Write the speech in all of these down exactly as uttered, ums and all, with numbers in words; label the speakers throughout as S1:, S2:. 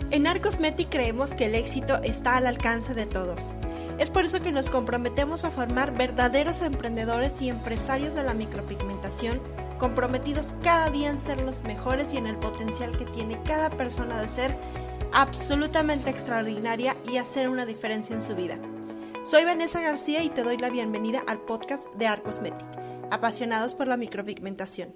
S1: En Arcosmetic creemos que el éxito está al alcance de todos. Es por eso que nos comprometemos a formar verdaderos emprendedores y empresarios de la micropigmentación, comprometidos cada día en ser los mejores y en el potencial que tiene cada persona de ser absolutamente extraordinaria y hacer una diferencia en su vida. Soy Vanessa García y te doy la bienvenida al podcast de Arcosmetic, apasionados por la micropigmentación.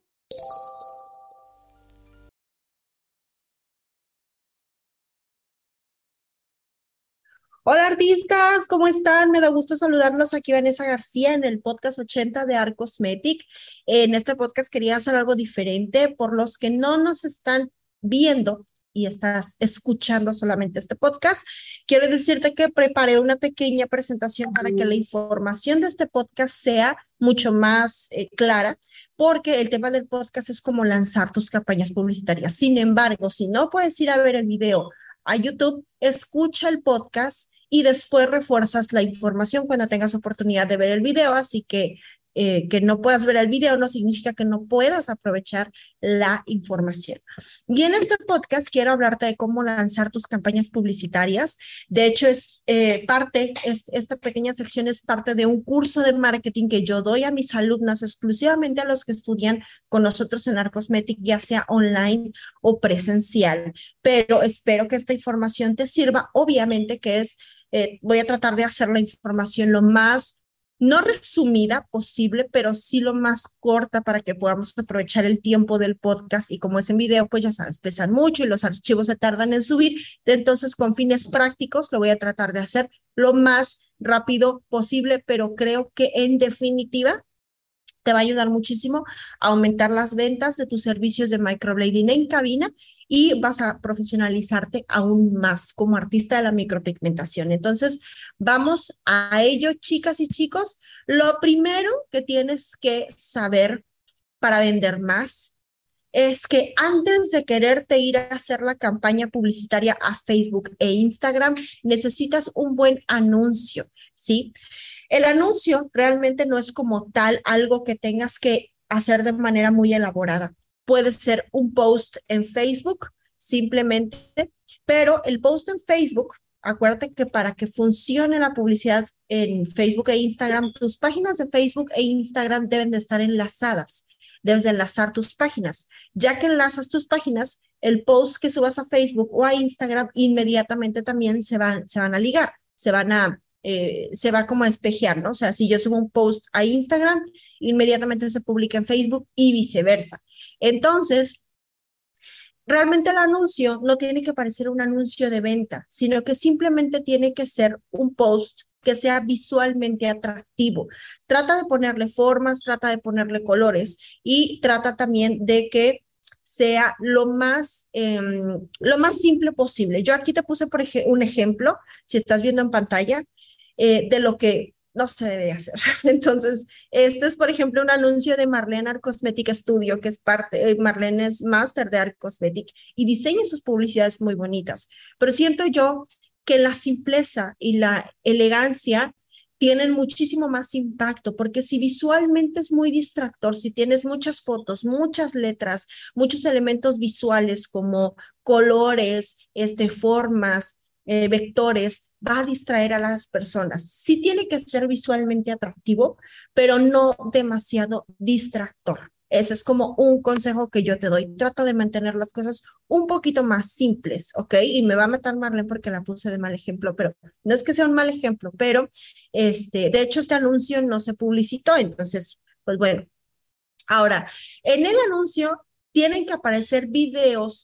S1: Hola artistas, ¿cómo están? Me da gusto saludarlos. Aquí Vanessa García en el podcast ochenta de Arcosmetic. En este podcast quería hacer algo diferente. Por los que no nos están viendo y estás escuchando solamente este podcast, quiero decirte que preparé una pequeña presentación para que la información de este podcast sea mucho más eh, clara, porque el tema del podcast es como lanzar tus campañas publicitarias. Sin embargo, si no puedes ir a ver el video a YouTube, escucha el podcast y después refuerzas la información cuando tengas oportunidad de ver el video. Así que eh, que no puedas ver el video no significa que no puedas aprovechar la información. Y en este podcast quiero hablarte de cómo lanzar tus campañas publicitarias. De hecho, es eh, parte, es, esta pequeña sección es parte de un curso de marketing que yo doy a mis alumnas, exclusivamente a los que estudian con nosotros en Arcosmetic, ya sea online o presencial. Pero espero que esta información te sirva. Obviamente que es, eh, voy a tratar de hacer la información lo más no resumida posible, pero sí lo más corta para que podamos aprovechar el tiempo del podcast. Y como es en video, pues ya sabes, pesan mucho y los archivos se tardan en subir. Entonces, con fines prácticos, lo voy a tratar de hacer lo más rápido posible, pero creo que en definitiva te va a ayudar muchísimo a aumentar las ventas de tus servicios de microblading en cabina y vas a profesionalizarte aún más como artista de la micropigmentación. Entonces, vamos a ello, chicas y chicos. Lo primero que tienes que saber para vender más es que antes de quererte ir a hacer la campaña publicitaria a Facebook e Instagram, necesitas un buen anuncio, ¿sí? El anuncio realmente no es como tal algo que tengas que hacer de manera muy elaborada. Puede ser un post en Facebook simplemente, pero el post en Facebook, acuérdate que para que funcione la publicidad en Facebook e Instagram, tus páginas de Facebook e Instagram deben de estar enlazadas. Debes de enlazar tus páginas. Ya que enlazas tus páginas, el post que subas a Facebook o a Instagram inmediatamente también se van, se van a ligar, se van a Eh, se va como a espejear, ¿no? O sea, si yo subo un post a Instagram, inmediatamente se publica en Facebook y viceversa. Entonces, realmente el anuncio no tiene que parecer un anuncio de venta, sino que simplemente tiene que ser un post que sea visualmente atractivo. Trata de ponerle formas, trata de ponerle colores y trata también de que sea lo más, eh, lo más simple posible. Yo aquí te puse por ej- un ejemplo, si estás viendo en pantalla, eh, de lo que no se debe hacer. Entonces, este es, por ejemplo, un anuncio de Marlene Art Cosmetic Studio, que es parte, eh, Marlene es máster de Art Cosmetic y diseña sus publicidades muy bonitas. Pero siento yo que la simpleza y la elegancia tienen muchísimo más impacto, porque si visualmente es muy distractor, si tienes muchas fotos, muchas letras, muchos elementos visuales como colores, este, formas, eh, vectores, va a distraer a las personas. Sí tiene que ser visualmente atractivo, pero no demasiado distractor. Ese es como un consejo que yo te doy. Trata de mantener las cosas un poquito más simples, ¿ok? Y me va a matar Marlene porque la puse de mal ejemplo, pero no es que sea un mal ejemplo, pero este, de hecho este anuncio no se publicitó, entonces, pues bueno. Ahora, en el anuncio tienen que aparecer videos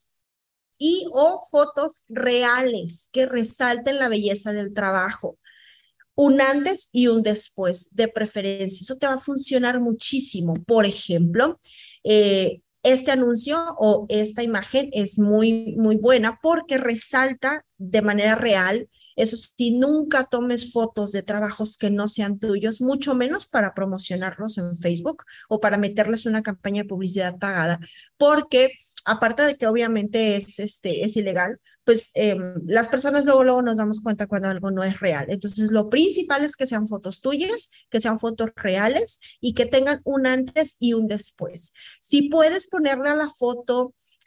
S1: y o fotos reales que resalten la belleza del trabajo. Un antes y un después, de preferencia. Eso te va a funcionar muchísimo. Por ejemplo, eh, este anuncio o esta imagen es muy, muy buena porque resalta de manera real. Eso sí, nunca tomes fotos de trabajos que no sean tuyos, mucho menos para promocionarlos en Facebook o para meterles una campaña de publicidad pagada, porque aparte de que obviamente es, este, es ilegal, pues eh, las personas luego, luego nos damos cuenta cuando algo no es real. Entonces, lo principal es que sean fotos tuyas, que sean fotos reales y que tengan un antes y un después. Si puedes ponerle a la foto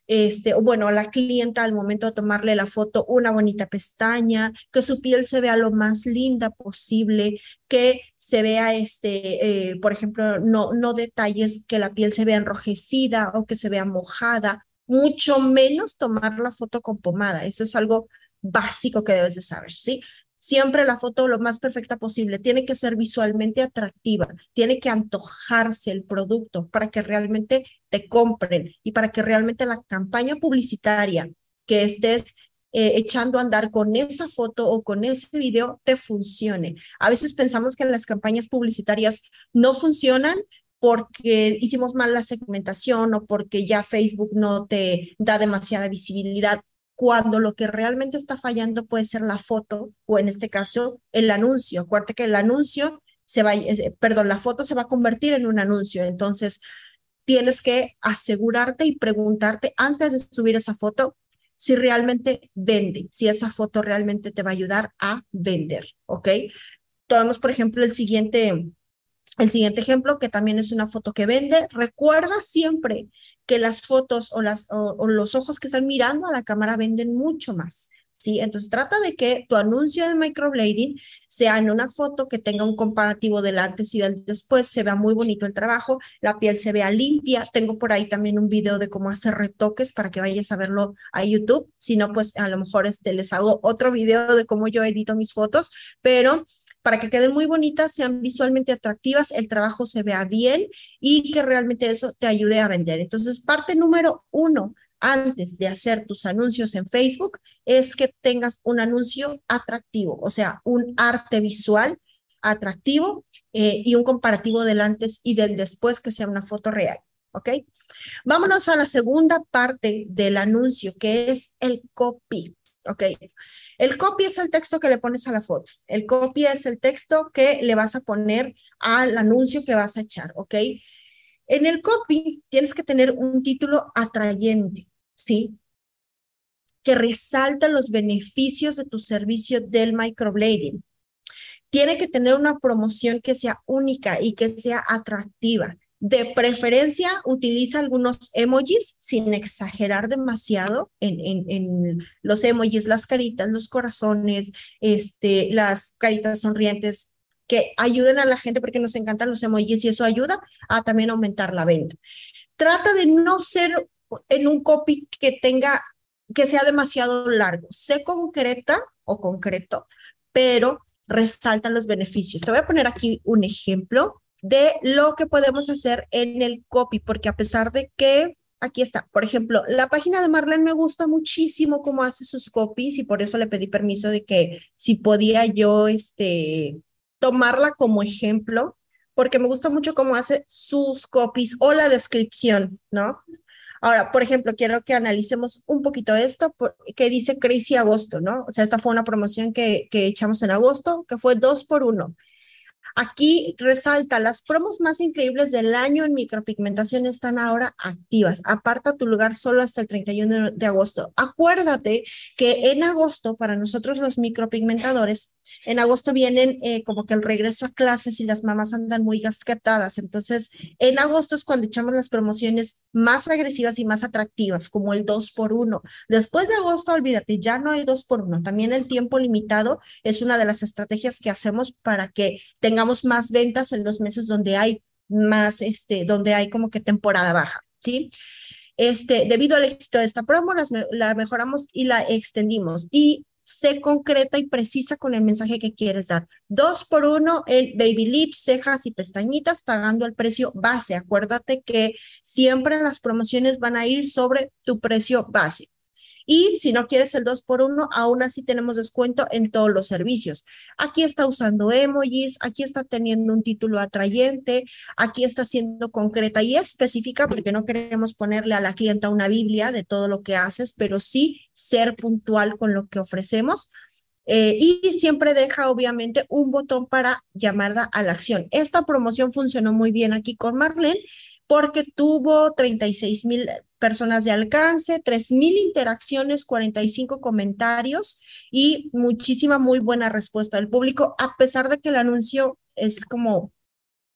S1: este, o bueno, a la clienta al momento de tomarle la foto, una bonita pestaña, que su piel se vea lo más linda posible, que se vea, este, eh, por ejemplo, no, no detalles que la piel se vea enrojecida o que se vea mojada, mucho menos tomar la foto con pomada. Eso es algo básico que debes de saber, ¿sí? Siempre la foto lo más perfecta posible. Tiene que ser visualmente atractiva, tiene que antojarse el producto para que realmente te compren y para que realmente la campaña publicitaria que estés eh, echando a andar con esa foto o con ese video te funcione. A veces pensamos que las campañas publicitarias no funcionan porque hicimos mal la segmentación o porque ya Facebook no te da demasiada visibilidad, cuando lo que realmente está fallando puede ser la foto o en este caso el anuncio. Acuérdate que el anuncio se va, eh, perdón, la foto se va a convertir en un anuncio. Entonces, tienes que asegurarte y preguntarte antes de subir esa foto si realmente vende, si esa foto realmente te va a ayudar a vender, ¿ok? Tomamos, por ejemplo, el siguiente, el siguiente ejemplo, que también es una foto que vende. Recuerda siempre que las fotos o, las, o, o los ojos que están mirando a la cámara venden mucho más, ¿sí? Entonces trata de que tu anuncio de microblading sea en una foto que tenga un comparativo del antes y del después, se vea muy bonito el trabajo, la piel se vea limpia. Tengo por ahí también un video de cómo hacer retoques para que vayas a verlo a YouTube. Si no, pues a lo mejor este, les hago otro video de cómo yo edito mis fotos, pero para que queden muy bonitas, sean visualmente atractivas, el trabajo se vea bien y que realmente eso te ayude a vender. Entonces, parte número uno, antes de hacer tus anuncios en Facebook, es que tengas un anuncio atractivo, o sea, un arte visual atractivo eh, y un comparativo del antes y del después que sea una foto real, ¿ok? Vámonos a la segunda parte del anuncio, que es el copy. Ok, el copy es el texto que le pones a la foto. El copy es el texto que le vas a poner al anuncio que vas a echar, ¿ok? En el copy tienes que tener un título atrayente, ¿sí? Que resalta los beneficios de tu servicio del microblading. Tiene que tener una promoción que sea única y que sea atractiva. De preferencia, utiliza algunos emojis sin exagerar demasiado en, en, en los emojis, las caritas, los corazones, este, las caritas sonrientes que ayuden a la gente porque nos encantan los emojis y eso ayuda a también aumentar la venta. Trata de no ser en un copy que tenga, que sea demasiado largo. Sé concreta o concreto, pero resaltan los beneficios. Te voy a poner aquí un ejemplo de lo que podemos hacer en el copy, porque a pesar de que aquí está, por ejemplo, la página de Marlene me gusta muchísimo cómo hace sus copies y por eso le pedí permiso de que si podía yo este, tomarla como ejemplo, porque me gusta mucho cómo hace sus copies o la descripción, ¿no? Ahora, por ejemplo, quiero que analicemos un poquito esto, que dice Crazy Agosto, ¿no? O sea, esta fue una promoción que, que echamos en agosto, que fue dos por uno. Aquí resalta, las promos más increíbles del año en micropigmentación están ahora activas. Aparta tu lugar solo hasta el treinta y uno de agosto. Acuérdate que en agosto, para nosotros los micropigmentadores, en agosto vienen eh, como que el regreso a clases y las mamás andan muy gascatadas. Entonces, en agosto es cuando echamos las promociones más agresivas y más atractivas, como el dos por uno. Después de agosto, olvídate, ya no hay dos por uno. También el tiempo limitado es una de las estrategias que hacemos para que tengamos más ventas en los meses donde hay más, este, donde hay como que temporada baja, ¿sí? Este, debido al éxito de esta promo, las, la mejoramos y la extendimos. Y sé concreta y precisa con el mensaje que quieres dar. Dos por uno en baby lips, cejas y pestañitas, pagando el precio base. Acuérdate que siempre las promociones van a ir sobre tu precio base. Y si no quieres el dos por uno, aún así tenemos descuento en todos los servicios. Aquí está usando emojis, aquí está teniendo un título atrayente, aquí está siendo concreta y específica porque no queremos ponerle a la clienta una biblia de todo lo que haces, pero sí ser puntual con lo que ofrecemos. Eh, y siempre deja obviamente un botón para llamarla a la acción. Esta promoción funcionó muy bien aquí con Marlene porque tuvo treinta y seis mil personas de alcance, tres mil interacciones, cuarenta y cinco comentarios y muchísima muy buena respuesta del público, a pesar de que el anuncio es como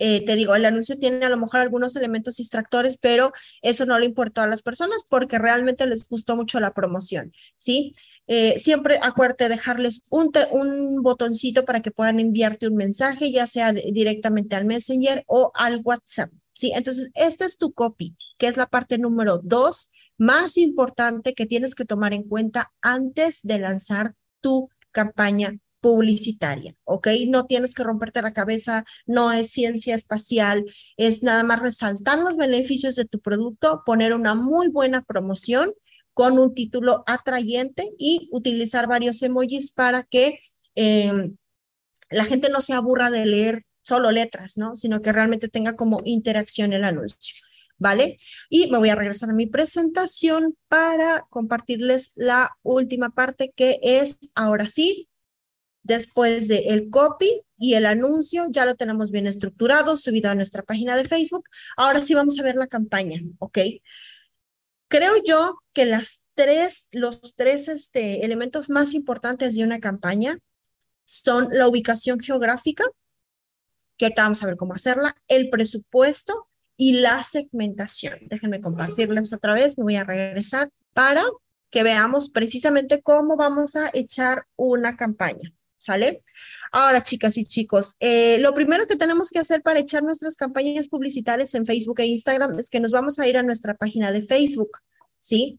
S1: Eh, te digo, el anuncio tiene a lo mejor algunos elementos distractores, pero eso no le importó a las personas porque realmente les gustó mucho la promoción, ¿sí? Eh, siempre acuérdate de dejarles un, te, un botoncito para que puedan enviarte un mensaje, ya sea de, directamente al Messenger o al WhatsApp, ¿sí? Entonces, esta es tu copy, que es la parte número dos, más importante que tienes que tomar en cuenta antes de lanzar tu campaña publicitaria, ¿ok? No tienes que romperte la cabeza, no es ciencia espacial, es nada más resaltar los beneficios de tu producto, poner una muy buena promoción con un título atrayente y utilizar varios emojis para que eh, la gente no se aburra de leer solo letras, ¿no? Sino que realmente tenga como interacción el anuncio, ¿vale? Y me voy a regresar a mi presentación para compartirles la última parte que es, ahora sí, después de el copy y el anuncio, ya lo tenemos bien estructurado, subido a nuestra página de Facebook. Ahora sí vamos a ver la campaña, ¿ok? Creo yo que las tres, los tres este, elementos más importantes de una campaña son la ubicación geográfica, que ahorita vamos a ver cómo hacerla, el presupuesto y la segmentación. Déjenme compartirles otra vez, me voy a regresar para que veamos precisamente cómo vamos a echar una campaña. ¿Sale? Ahora, chicas y chicos, eh, lo primero que tenemos que hacer para echar nuestras campañas publicitarias en Facebook e Instagram es que nos vamos a ir a nuestra página de Facebook, ¿sí?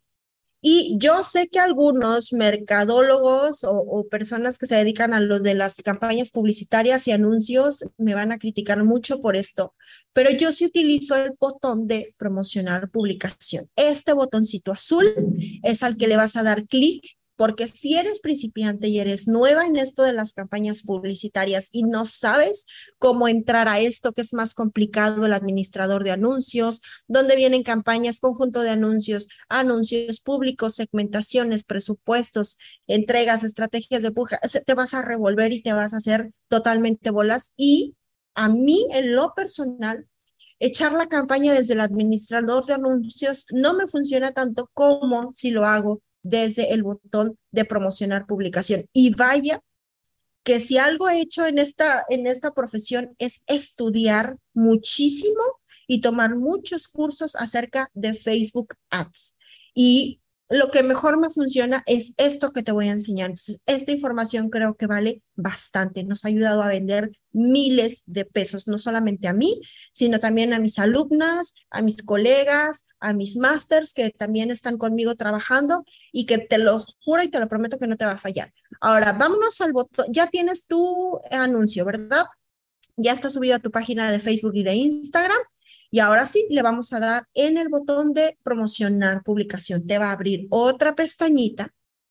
S1: Y yo sé que algunos mercadólogos o, o personas que se dedican a lo de las campañas publicitarias y anuncios me van a criticar mucho por esto, pero yo sí utilizo el botón de promocionar publicación. Este botoncito azul es al que le vas a dar clic, porque si eres principiante y eres nueva en esto de las campañas publicitarias y no sabes cómo entrar a esto que es más complicado, el administrador de anuncios, donde vienen campañas, conjunto de anuncios, anuncios públicos, segmentaciones, presupuestos, entregas, estrategias de puja, te vas a revolver y te vas a hacer totalmente bolas. Y a mí, en lo personal, echar la campaña desde el administrador de anuncios no me funciona tanto como si lo hago desde el botón de promocionar publicación. Y vaya que si algo he hecho en esta, en esta profesión es estudiar muchísimo y tomar muchos cursos acerca de Facebook Ads. Y lo que mejor me funciona es esto que te voy a enseñar. Entonces, esta información creo que vale bastante. Nos ha ayudado a vender miles de pesos, no solamente a mí, sino también a mis alumnas, a mis colegas, a mis másters que también están conmigo trabajando y que te lo juro y te lo prometo que no te va a fallar. Ahora, vámonos al botón. Ya tienes tu anuncio, ¿verdad? Ya está subido a tu página de Facebook y de Instagram. Y ahora sí, le vamos a dar en el botón de promocionar publicación. Te va a abrir otra pestañita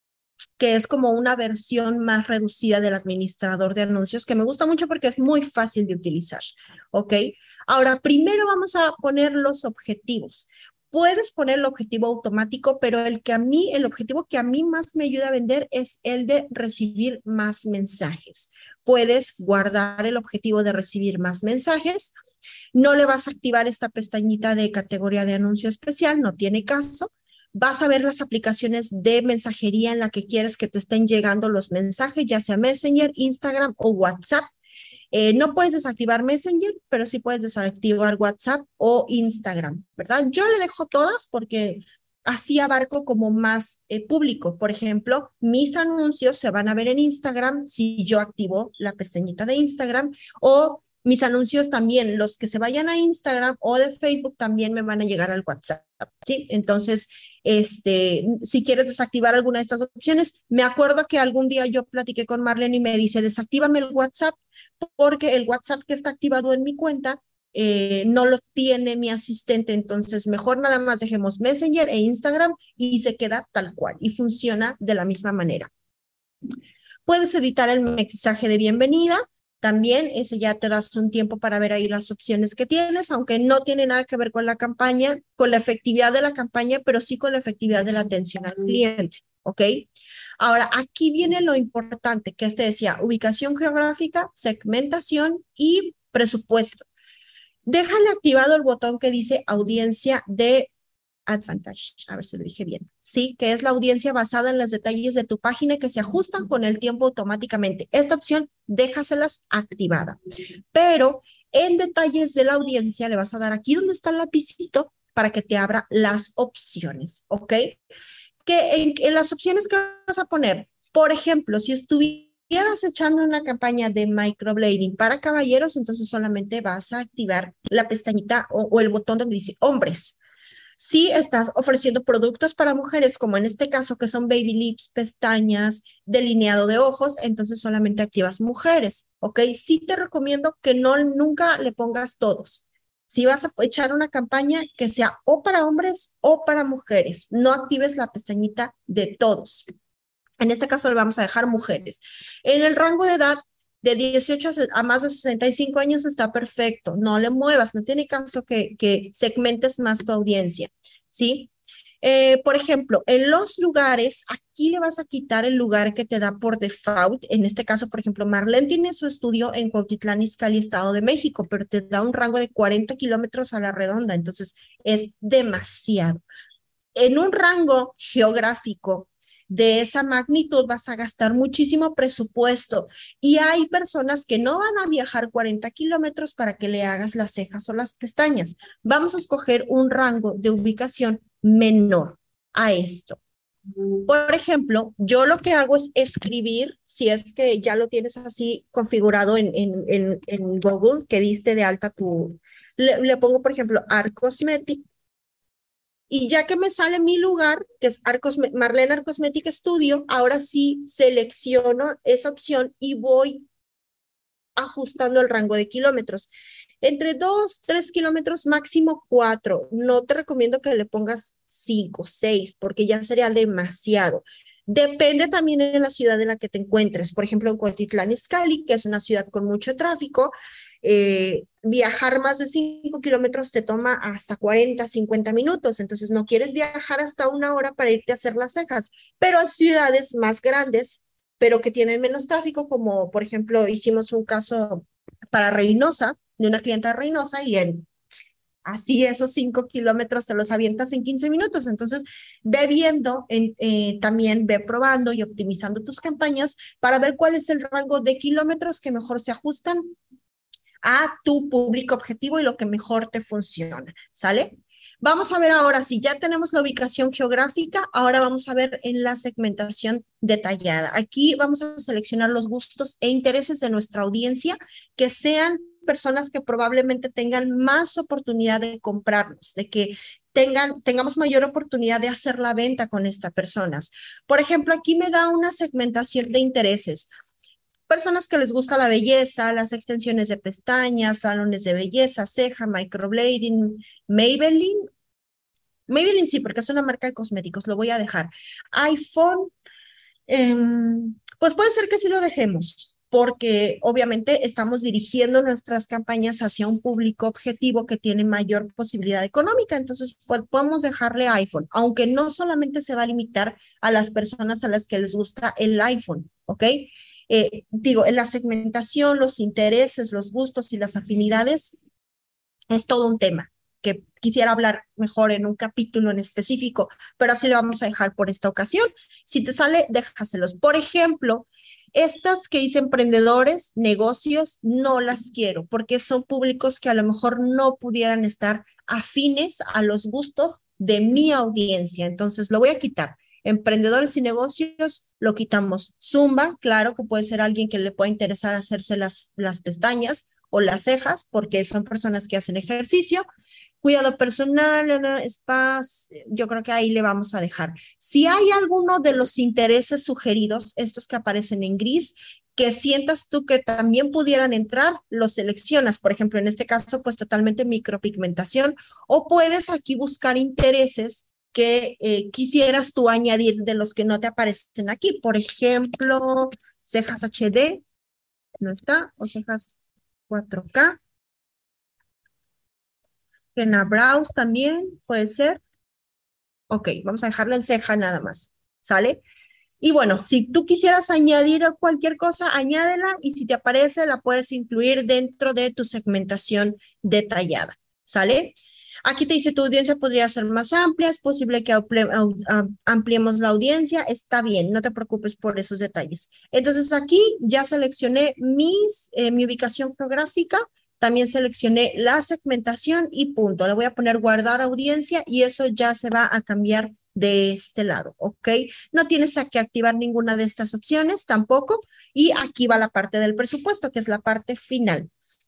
S1: que es como una versión más reducida del administrador de anuncios, que me gusta mucho porque es muy fácil de utilizar, ¿ok? Ahora, primero vamos a poner los objetivos. Puedes poner el objetivo automático, pero el que a mí, el objetivo que a mí más me ayuda a vender es el de recibir más mensajes. Puedes guardar el objetivo de recibir más mensajes. No le vas a activar esta pestañita de categoría de anuncio especial, no tiene caso. Vas a ver las aplicaciones de mensajería en la que quieres que te estén llegando los mensajes, ya sea Messenger, Instagram o WhatsApp. Eh, no puedes desactivar Messenger, pero sí puedes desactivar WhatsApp o Instagram, ¿verdad? Yo le dejo todas porque así abarco como más eh, público. Por ejemplo, mis anuncios se van a ver en Instagram si yo activo la pestañita de Instagram, o mis anuncios también, los que se vayan a Instagram o de Facebook también me van a llegar al WhatsApp, ¿sí? Entonces, este, si quieres desactivar alguna de estas opciones, me acuerdo que algún día yo platiqué con Marlene y me dice, desactívame el WhatsApp porque el WhatsApp que está activado en mi cuenta eh, no lo tiene mi asistente, entonces mejor nada más dejemos Messenger e Instagram y se queda tal cual y funciona de la misma manera. Puedes editar el mensaje de bienvenida. También ese ya te das un tiempo para ver ahí las opciones que tienes, aunque no tiene nada que ver con la campaña, con la efectividad de la campaña, pero sí con la efectividad de la atención al cliente, ¿ok? Ahora, aquí viene lo importante, que este decía, ubicación geográfica, segmentación y presupuesto. Déjale activado el botón que dice audiencia de Advantage, a ver si lo dije bien, ¿sí? Que es la audiencia basada en los detalles de tu página que se ajustan con el tiempo automáticamente. Esta opción, déjaselas activada. Pero En detalles de la audiencia le vas a dar aquí donde está el lapicito para que te abra las opciones, ¿ok? Que en, en las opciones que vas a poner, por ejemplo, si estuvieras echando una campaña de microblading para caballeros, entonces solamente vas a activar la pestañita o, o el botón donde dice hombres. Si estás ofreciendo productos para mujeres, como en este caso que son baby lips, pestañas, delineado de ojos, entonces solamente activas mujeres, ¿ok? Sí te recomiendo que no nunca le pongas todos. Si vas a echar una campaña que sea o para hombres o para mujeres, no actives la pestañita de todos. En este caso le vamos a dejar mujeres. En el rango de edad de dieciocho a más de sesenta y cinco años está perfecto. No le muevas, no tiene caso que, que segmentes más tu audiencia, ¿sí? Eh, por ejemplo, en los lugares, aquí le vas a quitar el lugar que te da por default. En este caso, por ejemplo, Marlene tiene su estudio en Cuautitlán Izcalli, Estado de México, pero te da un rango de cuarenta kilómetros a la redonda, entonces es demasiado. En un rango geográfico de esa magnitud vas a gastar muchísimo presupuesto y hay personas que no van a viajar cuarenta kilómetros para que le hagas las cejas o las pestañas. Vamos a escoger un rango de ubicación menor a esto. Por ejemplo, yo lo que hago es escribir, si es que ya lo tienes así configurado en, en, en, en Google, que diste de alta tu, le, le pongo, por ejemplo, Art Cosmetic. Y ya que me sale mi lugar, que es Arcos, Marlene Art Cosmetic Studio, ahora sí selecciono esa opción y voy ajustando el rango de kilómetros. Entre dos, tres kilómetros, máximo cuatro. No te recomiendo que le pongas cinco, seis, porque ya sería demasiado. Depende también de la ciudad en la que te encuentres. Por ejemplo, en Cuautitlán Izcalli, que es una ciudad con mucho tráfico, eh, viajar más de cinco kilómetros te toma hasta cuarenta, cincuenta minutos. Entonces, no quieres viajar hasta una hora para irte a hacer las cejas. Pero hay ciudades más grandes, pero que tienen menos tráfico, como por ejemplo, hicimos un caso para Reynosa, de una clienta de Reynosa, y en así esos cinco kilómetros te los avientas en quince minutos. Entonces, ve viendo, en, eh, también ve probando y optimizando tus campañas para ver cuál es el rango de kilómetros que mejor se ajustan a tu público objetivo y lo que mejor te funciona, ¿sale? Vamos a ver ahora, si ya tenemos la ubicación geográfica, ahora vamos a ver en la segmentación detallada. Aquí vamos a seleccionar los gustos e intereses de nuestra audiencia que sean personas que probablemente tengan más oportunidad de comprarnos, de que tengan, tengamos mayor oportunidad de hacer la venta con estas personas. Por ejemplo, aquí me da una segmentación de intereses. Personas que les gusta la belleza, las extensiones de pestañas, salones de belleza, ceja, microblading, Maybelline. Maybelline sí, porque es una marca de cosméticos, lo voy a dejar. iPhone, eh, pues puede ser que sí lo dejemos, porque obviamente estamos dirigiendo nuestras campañas hacia un público objetivo que tiene mayor posibilidad económica, entonces pues, podemos dejarle iPhone, aunque no solamente se va a limitar a las personas a las que les gusta el iPhone, ¿ok? Eh, digo, en la segmentación, los intereses, los gustos y las afinidades es todo un tema que quisiera hablar mejor en un capítulo en específico, pero así lo vamos a dejar por esta ocasión. Si te sale, déjaselos. Por ejemplo, estas que dicen emprendedores, negocios, no las quiero porque son públicos que a lo mejor no pudieran estar afines a los gustos de mi audiencia. Entonces, lo voy a quitar. Emprendedores y negocios, lo quitamos. Zumba, claro que puede ser alguien que le pueda interesar hacerse las, las pestañas o las cejas, porque son personas que hacen ejercicio. Cuidado personal, spas, yo creo que ahí le vamos a dejar. Si hay alguno de los intereses sugeridos, estos que aparecen en gris, que sientas tú que también pudieran entrar, los seleccionas. Por ejemplo, en este caso, pues totalmente micropigmentación, o puedes aquí buscar intereses que eh, quisieras tú añadir de los que no te aparecen aquí. Por ejemplo, cejas H D, ¿no está? O cejas cuatro K. Henna Brows también puede ser. Ok, vamos a dejarlo en ceja nada más, ¿sale? Y bueno, si tú quisieras añadir cualquier cosa, añádela y si te aparece, la puedes incluir dentro de tu segmentación detallada, ¿sale? Aquí te dice tu audiencia podría ser más amplia, es posible que ampliemos la audiencia, está bien, no te preocupes por esos detalles. Entonces aquí ya seleccioné mis, eh, mi ubicación geográfica también seleccioné la segmentación y punto. Le voy a poner guardar audiencia y eso ya se va a cambiar de este lado, ¿ok? No tienes que activar ninguna de estas opciones tampoco. Y aquí va la parte del presupuesto, que es la parte final.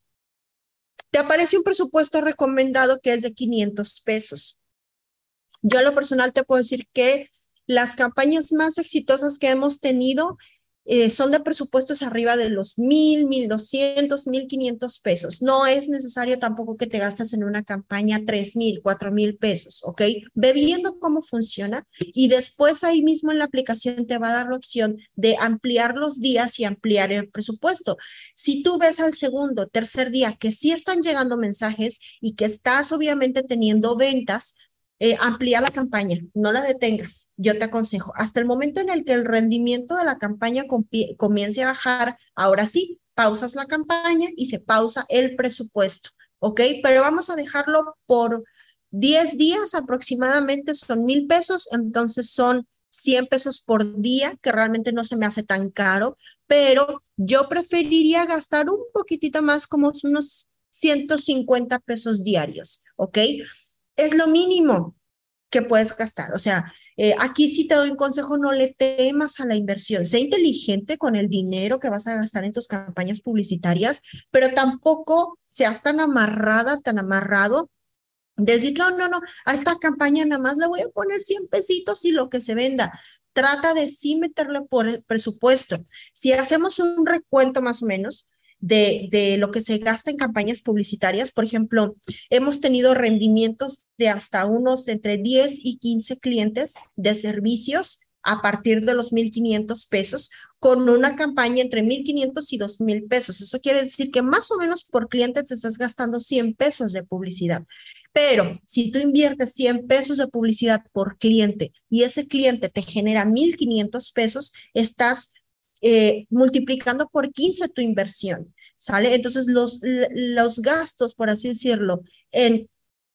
S1: Te aparece un presupuesto recomendado que es de quinientos pesos. Yo a lo personal te puedo decir que las campañas más exitosas que hemos tenido eh, son de presupuestos arriba de los mil, mil doscientos, mil quinientos pesos. No es necesario tampoco que te gastes en una campaña tres mil, cuatro mil pesos, ¿ok? Ve viendo cómo funciona y después ahí mismo en la aplicación te va a dar la opción de ampliar los días y ampliar el presupuesto. Si tú ves al segundo, tercer día que sí están llegando mensajes y que estás obviamente teniendo ventas, Eh, amplía la campaña, no la detengas. Yo te aconsejo, hasta el momento en el que el rendimiento de la campaña comience a bajar, ahora sí, pausas la campaña y se pausa el presupuesto, ¿ok? Pero vamos a dejarlo por diez días aproximadamente, son mil pesos, entonces son cien pesos por día, que realmente no se me hace tan caro, pero yo preferiría gastar un poquitito más, como unos ciento cincuenta pesos diarios, ¿ok? Es lo mínimo que puedes gastar. O sea, eh, aquí sí te doy un consejo, no le temas a la inversión. Sé inteligente con el dinero que vas a gastar en tus campañas publicitarias, pero tampoco seas tan amarrada, tan amarrado. Decir, no, no, no, a esta campaña nada más le voy a poner cien pesitos y lo que se venda. Trata de sí meterle por el presupuesto. Si hacemos un recuento más o menos, de, de lo que se gasta en campañas publicitarias. Por ejemplo, hemos tenido rendimientos de hasta unos entre diez y quince clientes de servicios a partir de los mil quinientos pesos, con una campaña entre mil quinientos y dos mil pesos. Eso quiere decir que más o menos por cliente te estás gastando cien pesos de publicidad. Pero si tú inviertes cien pesos de publicidad por cliente y ese cliente te genera mil quinientos pesos, estás eh, multiplicando por quince tu inversión, ¿sale? Entonces los, los gastos, por así decirlo, en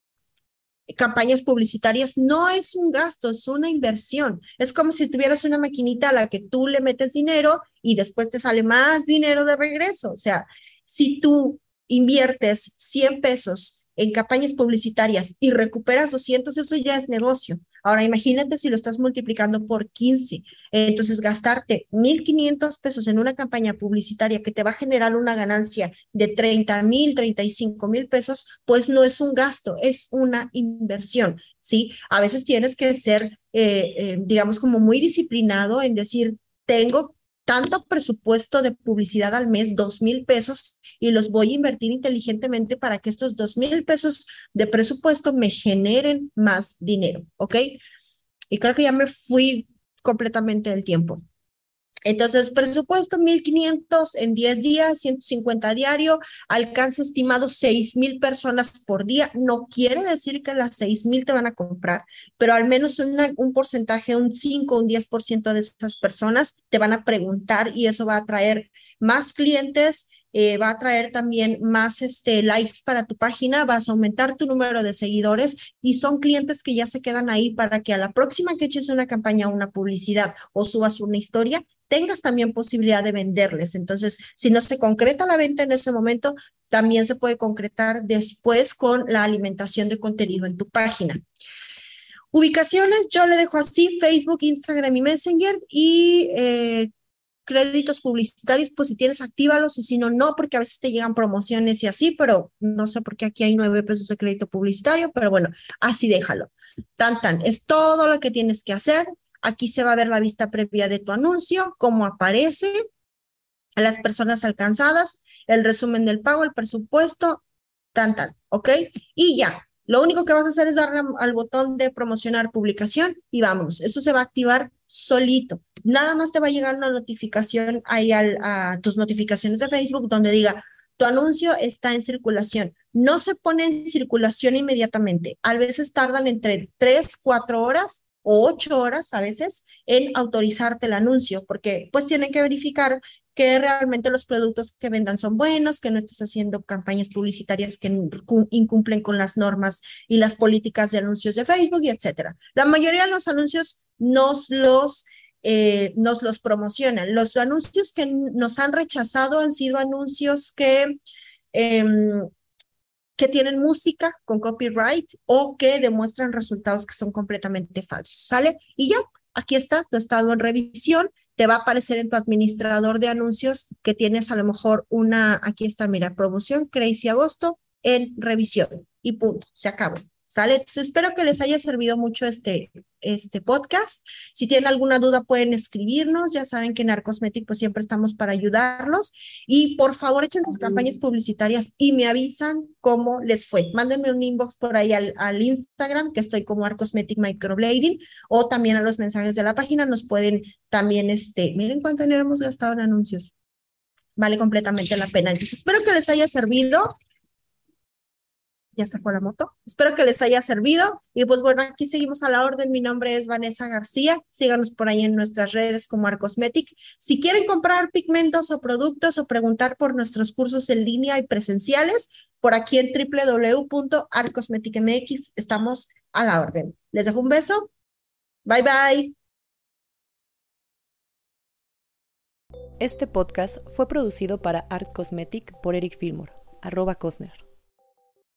S1: campañas publicitarias no es un gasto, es una inversión. Es como si tuvieras una maquinita a la que tú le metes dinero y después te sale más dinero de regreso. O sea, si tú inviertes cien pesos en campañas publicitarias y recuperas doscientos, eso ya es negocio. Ahora imagínate si lo estás multiplicando por quince. Entonces gastarte mil quinientos pesos en una campaña publicitaria que te va a generar una ganancia de treinta mil, treinta y cinco mil pesos, pues no es un gasto, es una inversión, ¿sí? A veces tienes que ser, eh, eh, digamos, como muy disciplinado en decir, tengo tanto presupuesto de publicidad al mes, dos mil pesos, y los voy a invertir inteligentemente para que estos dos mil pesos de presupuesto me generen más dinero, ¿ok? Y creo que ya me fui completamente del tiempo. Entonces, presupuesto mil quinientos en diez días, ciento cincuenta diario, alcance estimado seis mil personas por día. No quiere decir que las seis mil te van a comprar, pero al menos una, un porcentaje, un cinco, un diez por ciento de esas personas te van a preguntar y eso va a traer más clientes. Eh, va a traer también más este, likes para tu página, vas a aumentar tu número de seguidores y son clientes que ya se quedan ahí para que a la próxima que eches una campaña, una publicidad o subas una historia, tengas también posibilidad de venderles. Entonces, si no se concreta la venta en ese momento, también se puede concretar después con la alimentación de contenido en tu página. Ubicaciones, yo le dejo así, Facebook, Instagram y Messenger y eh, créditos publicitarios, pues si tienes, actívalos y si no, no, porque a veces te llegan promociones y así, pero no sé por qué aquí hay nueve pesos de crédito publicitario, pero bueno, así déjalo. Tan, tan, es todo lo que tienes que hacer. Aquí se va a ver la vista previa de tu anuncio, cómo aparece, a las personas alcanzadas, el resumen del pago, el presupuesto, tan, tan, ¿ok? Y ya. Lo único que vas a hacer es darle al botón de promocionar publicación y vámonos. Eso se va a activar solito. Nada más te va a llegar una notificación ahí al, a tus notificaciones de Facebook donde diga, tu anuncio está en circulación. No se pone en circulación inmediatamente. A veces tardan entre tres, cuatro horas o ocho horas a veces en autorizarte el anuncio, porque pues tienen que verificar que realmente los productos que vendan son buenos, que no estés haciendo campañas publicitarias que incumplen con las normas y las políticas de anuncios de Facebook y etcétera. La mayoría de los anuncios nos los, eh, nos los promocionan. Los anuncios que nos han rechazado han sido anuncios que em, que tienen música con copyright o que demuestran resultados que son completamente falsos, ¿sale? Y ya, aquí está tu estado en revisión. Te va a aparecer en tu administrador de anuncios que tienes a lo mejor una, aquí está, mira, promoción Crazy Agosto en revisión y punto, se acabó. ¿Sale? Entonces, espero que les haya servido mucho este, este podcast. Si tienen alguna duda pueden escribirnos. Ya saben que en Arcosmetic pues siempre estamos para ayudarlos. Y por favor echen sus campañas publicitarias y me avisan cómo les fue. Mándenme un inbox por ahí al, al Instagram, que estoy como Arcosmetic Microblading, o también a los mensajes de la página nos pueden también, este, miren cuánto dinero hemos gastado en anuncios. Vale completamente la pena. Entonces, espero que les haya servido. Ya sacó la moto. Espero que les haya servido. Y pues bueno, aquí seguimos a la orden. Mi nombre es Vanessa García. Síganos por ahí en nuestras redes como Arcosmetic. Si quieren comprar pigmentos o productos o preguntar por nuestros cursos en línea y presenciales, por aquí en w w w punto arcosmetic m x estamos a la orden. Les dejo un beso. Bye bye.
S2: Este podcast fue producido para Art Cosmetic por Eric Fillmore, arroba Cosner.